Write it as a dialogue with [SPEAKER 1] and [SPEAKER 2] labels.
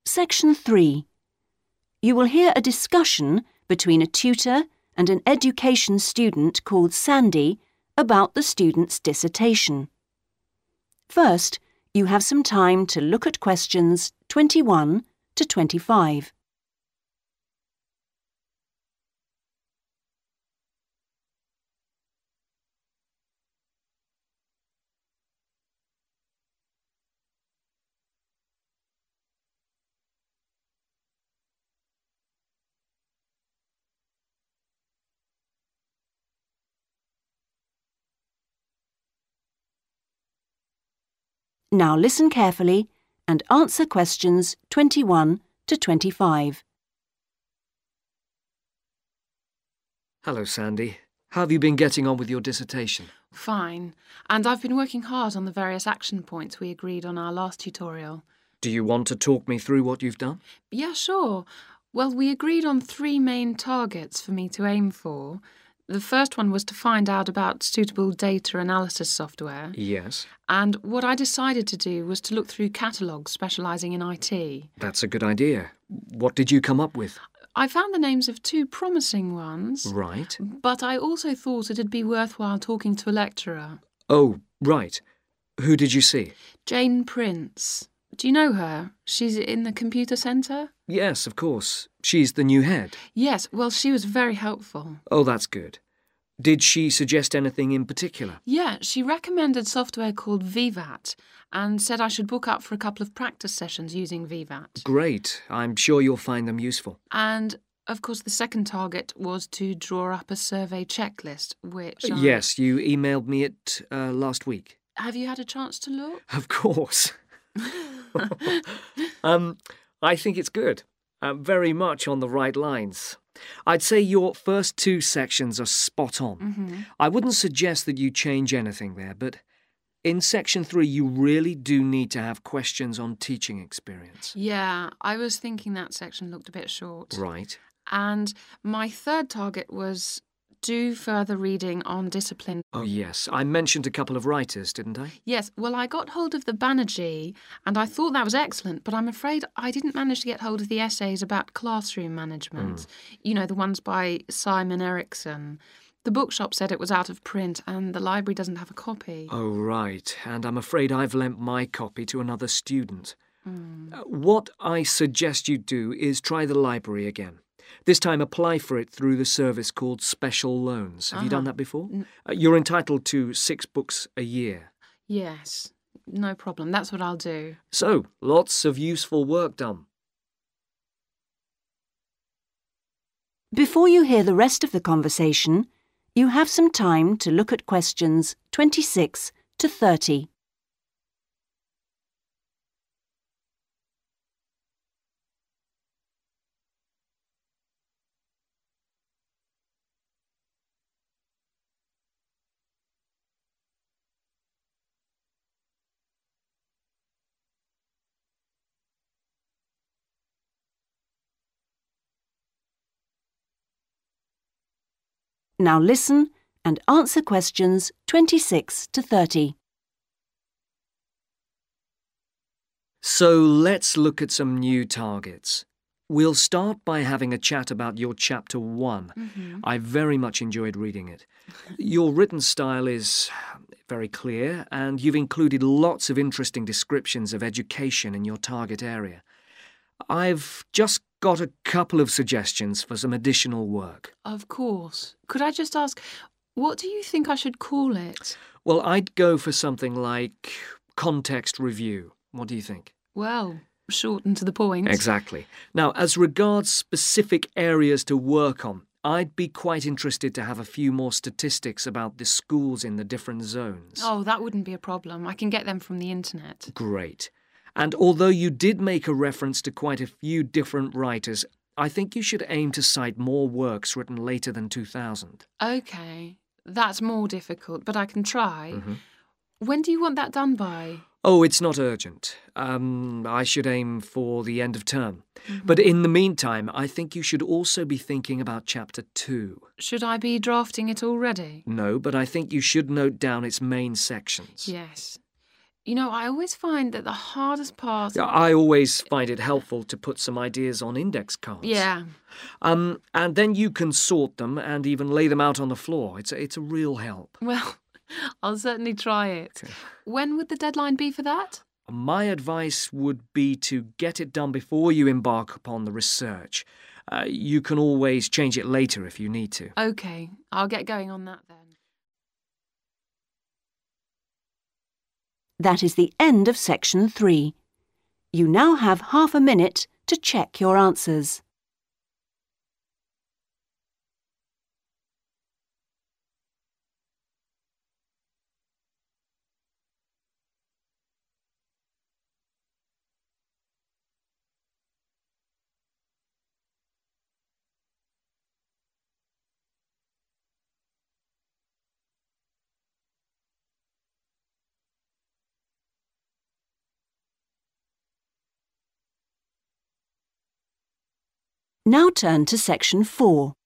[SPEAKER 1] Section 3. You will hear a discussion between a tutor and an education student called Sandy about the student's dissertation. First, you have some time to look at questions 21 to 25. Now listen carefully and answer questions 21 to 25.
[SPEAKER 2] Hello, Sandy. How have you been getting on with your dissertation?
[SPEAKER 3] Fine. And I've been working hard on the various action points we agreed on our last tutorial.
[SPEAKER 2] Do you want to talk me through what you've done?
[SPEAKER 3] Yeah, sure. Well, we agreed on 3 main targets for me to aim for. The first one was to find out about suitable data analysis software.
[SPEAKER 2] Yes.
[SPEAKER 3] And what I decided to do was to look through catalogues specialising in IT.
[SPEAKER 2] That's a good idea. What did you come up with?
[SPEAKER 3] I found the names of 2 promising ones.
[SPEAKER 2] Right.
[SPEAKER 3] But I also thought it'd be worthwhile talking to a lecturer.
[SPEAKER 2] Oh, right. Who did you see?
[SPEAKER 3] Jane Prince. Do you know her? She's in the computer centre?
[SPEAKER 2] Yes, of course. She's the new head.
[SPEAKER 3] Yes, well, she was very helpful.
[SPEAKER 2] Oh, that's good. Did she suggest anything in particular?
[SPEAKER 3] Yeah, she recommended software called Vivat and said I should book up for a couple of practice sessions using Vivat.
[SPEAKER 2] Great. I'm sure you'll find them useful.
[SPEAKER 3] And, of course, the second target was to draw up a survey checklist, which
[SPEAKER 2] Yes, you emailed me it last week.
[SPEAKER 3] Have you had a chance to look?
[SPEAKER 2] Of course. I think it's good. Very much on the right lines. I'd say your first 2 sections are spot on.
[SPEAKER 3] Mm-hmm.
[SPEAKER 2] I wouldn't suggest that you change anything there, but in Section 3 you really do need to have questions on teaching experience.
[SPEAKER 3] Yeah, I was thinking that section looked a bit short.
[SPEAKER 2] Right.
[SPEAKER 3] And my third target was do further reading on discipline.
[SPEAKER 2] Oh, yes. I mentioned a couple of writers, didn't I?
[SPEAKER 3] Yes, well, I got hold of the Banerjee, and I thought that was excellent, but I'm afraid I didn't manage to get hold of the essays about classroom management. You know, the ones by Simon Erickson. The bookshop said it was out of print, and the library doesn't have a copy.
[SPEAKER 2] Oh, right. And I'm afraid I've lent my copy to another student. What I suggest you do is try the library again. This time apply for it through the service called Special Loans. Have you done that before? You're entitled to 6 books a year.
[SPEAKER 3] Yes, no problem. That's what I'll do.
[SPEAKER 2] So, lots of useful work done.
[SPEAKER 1] Before you hear the rest of the conversation, you have some time to look at questions 26 to 30. Now listen and answer questions 26 to 30.
[SPEAKER 2] So let's look at some new targets. We'll start by having a chat about your Chapter 1. I very much enjoyed reading it. Your written style is very clear, and you've included lots of interesting descriptions of education in your target area. I've just got a couple of suggestions for some additional work.
[SPEAKER 3] Of course. Could I just ask, what do you think I should call it?
[SPEAKER 2] Well, I'd go for something like context review. What do you think?
[SPEAKER 3] Well, short and to the point.
[SPEAKER 2] Exactly. Now, as regards specific areas to work on, I'd be quite interested to have a few more statistics about the schools in the different zones.
[SPEAKER 3] Oh, that wouldn't be a problem. I can get them from the internet.
[SPEAKER 2] Great. And although you did make a reference to quite a few different writers, I think you should aim to cite more works written later than 2000.
[SPEAKER 3] OK. That's more difficult, but I can try. When do you want that done by?
[SPEAKER 2] Oh, it's not urgent. I should aim for the end of term. But in the meantime, I think you should also be thinking about Chapter 2.
[SPEAKER 3] Should I be drafting it already?
[SPEAKER 2] No, but I think you should note down its main sections.
[SPEAKER 3] Yes. You know, I always find that the hardest part...
[SPEAKER 2] Yeah, I always find it helpful to put some ideas on index cards.
[SPEAKER 3] Yeah.
[SPEAKER 2] And then you can sort them and even lay them out on the floor. It's a real help.
[SPEAKER 3] Well, I'll certainly try it.
[SPEAKER 2] Okay.
[SPEAKER 3] When would the deadline be for that?
[SPEAKER 2] My advice would be to get it done before you embark upon the research. You can always change it later if you need to.
[SPEAKER 3] OK, I'll get going on that then.
[SPEAKER 1] That is the end of section 3. You now have half a minute to check your answers. Now turn to section 4.